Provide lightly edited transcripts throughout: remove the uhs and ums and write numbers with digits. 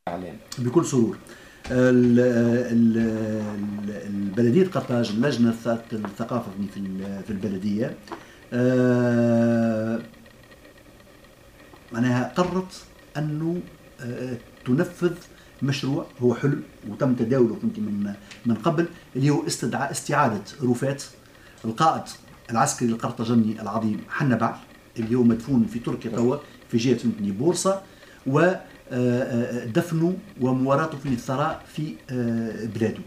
اعلام. بكل سرور. البلدية قرطاج، اللجنة الثقافة في البلدية معناها قررت أنه تنفذ مشروع هو حلم وتم تداوله من قبل، اللي هو استعادة رفات القائد العسكري القرطاجني العظيم حنا بعل، اللي هو مدفون في تركيا توا في جهة بورصة، ودفنه ومواراته في الثراء في بلاده.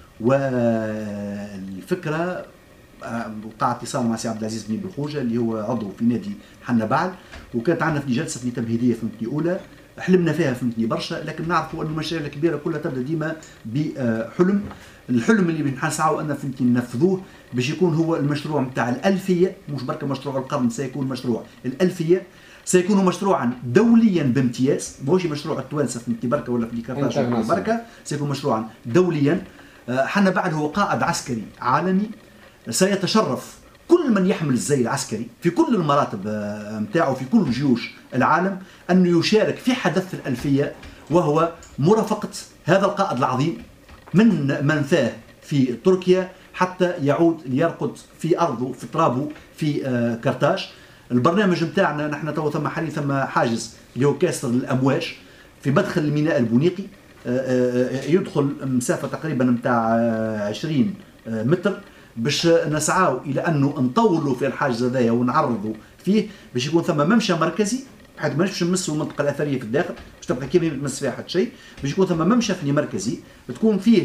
والفكرة وقع اتصال مع سي عبد العزيز بن بالخوجة اللي هو عضو في نادي حنا بعل، وكانت عندنا في جلسة تمهيدية أولى حلمنا فيها برشا، لكن نعرفوا أن المشاريع الكبيرة كلها تبدأ ديما بحلم. الحلم اللي بنسعوا أن ننفذوه باش يكون هو المشروع نتاع الألفية، مش بركة مشروع القرن، سيكون مشروع الألفية، سيكون مشروعا دوليا بامتياز، ماهوش مشروع التوانسه في بركه ولا في كرتاج ولا في بركه، سيكون مشروعا دوليا. حنا بعد هو قائد عسكري عالمي سيتشرف كل من يحمل الزي العسكري في كل المراتب نتاعو في كل جيوش العالم انه يشارك في حدث الألفية، وهو مرافقه هذا القائد العظيم من منفاه في تركيا حتى يعود ليرقد في ارضه في ترابه في كرتاج. البرنامج نتاعنا نحن تو ثم حاليا ثم حاجز اللي هو كاسر الامواج في مدخل الميناء البونيقي، يدخل مسافه تقريبا نتاع 20 متر، باش نسعاو الى انه نطولوا في الحاجز هذايا ونعرضوا فيه باش يكون ثم ممشى مركزي، بحيث ما نمشيو نمسوا المنطقه الاثريه في الداخل باش تبقى كيما ما تمس فيها حتى شيء، باش يكون ثم ممشى فني مركزي تكون فيه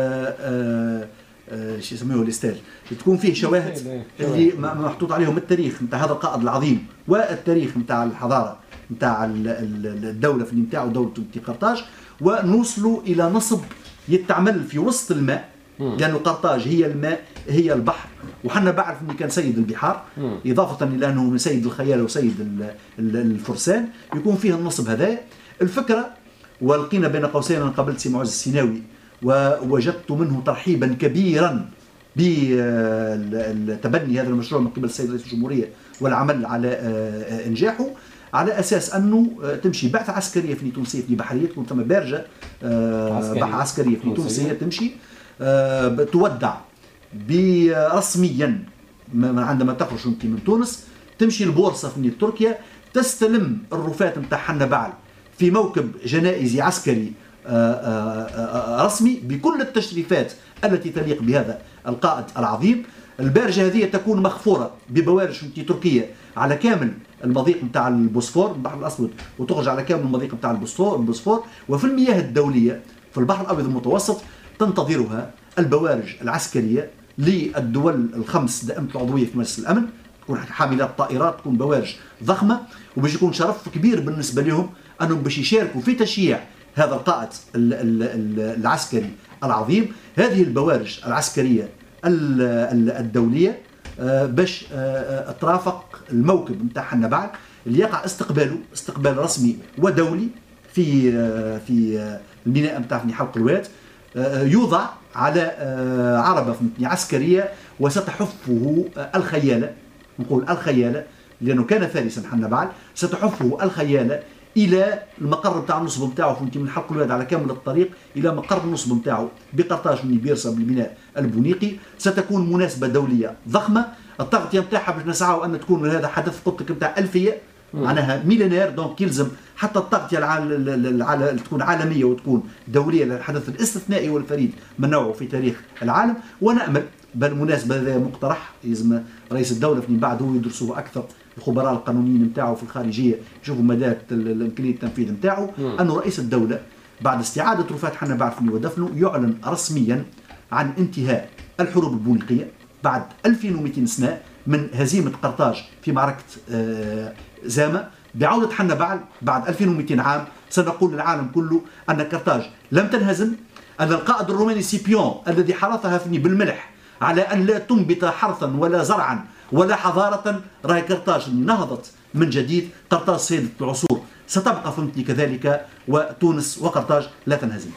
شو يسموه الاستاج، تكون فيه شواهد اللي محطوط عليهم التاريخ نتاع هذا القائد العظيم والتاريخ نتاع الحضاره نتاع الدوله في نتاعو دوله قرطاج، ونوصلوا الى نصب يتعمل في وسط الماء، لانه قرطاج هي الماء هي البحر، وحنا بعرف انه كان سيد البحار اضافه الى انه سيد الخيال وسيد الفرسان، يكون فيها النصب هذا. الفكره ولقينا بين قوسين انا قابلت سي معز السيناوي ووجدت منه ترحيبا كبيرا بتبني هذا المشروع من قبل السيد رئيس الجمهورية والعمل على انجاحه، على اساس انه تمشي بعثه عسكريه في تونسيه في بحريه، تكون ثم بارجه عسكريه في تونسيه تمشي تودع رسميا عندما تخرج انت من تونس، تمشي البورصه في تركيا، تستلم الرفات نتاع حنا بعل في موكب جنائزي عسكري رسمي بكل التشريفات التي تليق بهذا القائد العظيم. البارجه هذه تكون مخفوره ببوارج تركيه على كامل المضيق نتاع البوسفور البحر الاسود، وتخرج على كامل المضيق نتاع البوسفور، وفي المياه الدوليه في البحر الابيض المتوسط تنتظرها البوارج العسكريه للدول الخمس دائمه العضويه في مجلس الامن، تكون حاملات طائرات، تكون بوارج ضخمه، وباش يكون شرف كبير بالنسبه لهم انهم باش يشاركوا في تشييع هذا القائد العسكري العظيم. هذه البوارج العسكرية الدولية باش ترافق الموكب نتاع حنا بعل اللي يقع استقبال رسمي ودولي في الميناء نتاع حلق الواد، يوضع على عربة عسكرية وستحفه الخيالة، نقول الخيالة لأنه كان فارسا حنا بعل، ستحفه الخيالة الى المقر نتاع النصب نتاعو من حلق الواد على كامل الطريق الى مقر النصب نتاعو بقرطاج من بيرسا بالميناء البونيقي. ستكون مناسبه دوليه ضخمه، التغطيه نتاعها باش نسعاو ان تكون هذا حدث قلت لك نتاع ألفية، معناها ميلينير، دونك يلزم حتى التغطيه تكون عالميه وتكون دوليه للحدث الاستثنائي والفريد من نوعه في تاريخ العالم. ونامل بالمناسبه هذا مقترح يلزم رئيس الدوله في بعد هو يدرسوه اكثر، الخبراء القانونيين نتاعو في الخارجيه يشوفوا مدى امكانيه التنفيذ نتاعو، انه رئيس الدوله بعد استعاده رفات حنا بعل ودفنه يعلن رسميا عن انتهاء الحروب البونيقيه بعد 2200 سنه من هزيمه قرطاج في معركه زامه، بعوده حنا بعل بعد 2200 عام سنقول للعالم كله ان قرطاج لم تنهزم، ان القائد الروماني سيبيون الذي حرثها بالملح على ان لا تنبت حرثا ولا زرعا ولا حضارة، راهي قرطاج نهضت من جديد، قرطاج سيدة العصور ستبقى كذلك، وتونس وقرطاج لا تنهزم.